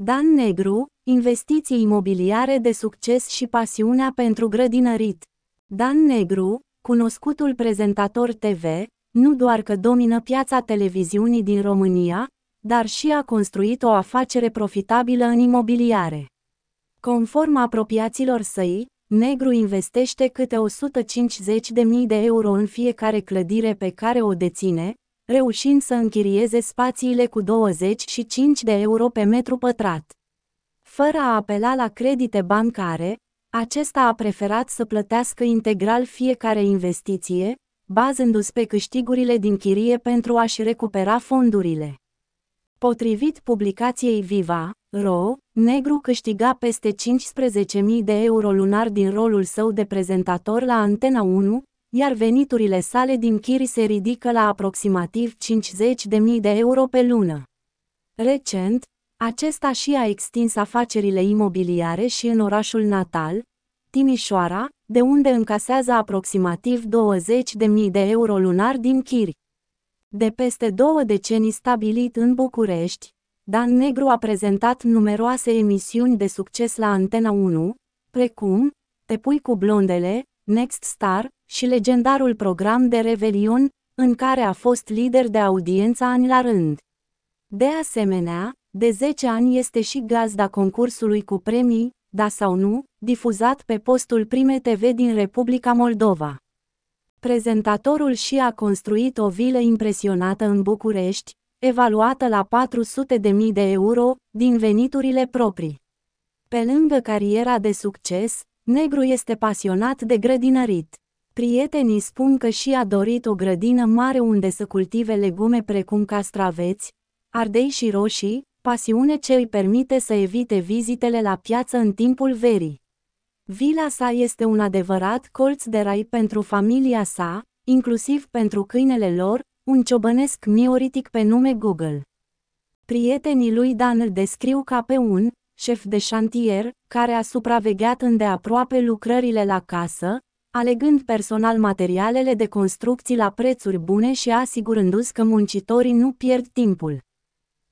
Dan Negru, investiții imobiliare de succes și pasiunea pentru grădinărit. Dan Negru, cunoscutul prezentator TV, nu doar că domină piața televiziunii din România, dar și a construit o afacere profitabilă în imobiliare. Conform apropiaților săi, Negru investește câte 150.000 de euro în fiecare clădire pe care o deține, reușind să închirieze spațiile cu 25 de euro pe metru pătrat. Fără a apela la credite bancare, acesta a preferat să plătească integral fiecare investiție, bazându-se pe câștigurile din chirie pentru a-și recupera fondurile. Potrivit publicației Viva.ro, Negru câștiga peste 15.000 de euro lunar din rolul său de prezentator la Antena 1, iar veniturile sale din chirii se ridică la aproximativ 50.000 de euro pe lună. Recent, acesta și a extins afacerile imobiliare și în orașul natal, Timișoara, de unde încasează aproximativ 20.000 de euro lunar din chiri. De peste 2 decenii stabilit în București, Dan Negru a prezentat numeroase emisiuni de succes la Antena 1, precum Te pui cu blondele, Next Star și legendarul program de Revelion, în care a fost lider de audiență ani la rând. De asemenea, de 10 ani este și gazda concursului cu premii, Da sau Nu, difuzat pe postul Prime TV din Republica Moldova. Prezentatorul și a construit o vilă impresionată în București, evaluată la 400.000 de euro, din veniturile proprii. Pe lângă cariera de succes, Negru este pasionat de grădinărit. Prietenii spun că și-a dorit o grădină mare unde să cultive legume precum castraveți, ardei și roșii, pasiune ce îi permite să evite vizitele la piață în timpul verii. Vila sa este un adevărat colț de rai pentru familia sa, inclusiv pentru câinele lor, un ciobănesc mioritic pe nume Google. Prietenii lui Dan îl descriu ca pe un șef de șantier, care a supravegheat îndeaproape lucrările la casă, alegând personal materialele de construcții la prețuri bune și asigurându-se că muncitorii nu pierd timpul.